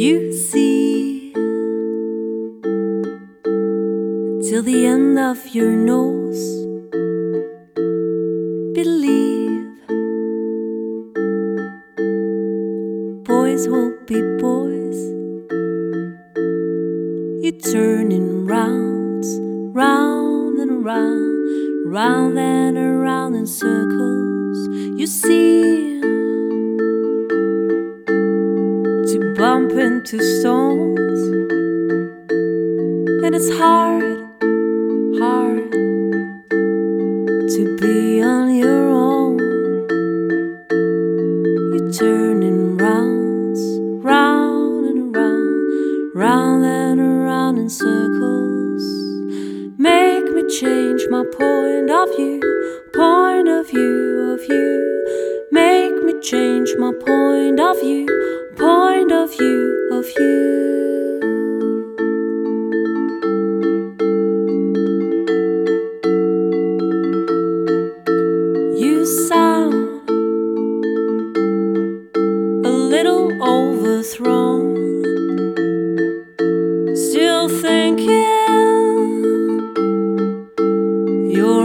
you see till the end of your nose. Believe boys will be boys. You're turning rounds, round and around, round and around in circles. You see, to bump into stones, and it's hard, hard to be on your own. You're turning rounds, round and around, round and around in circles. Make me change my point of view, point of view of you. Make me change my point of view,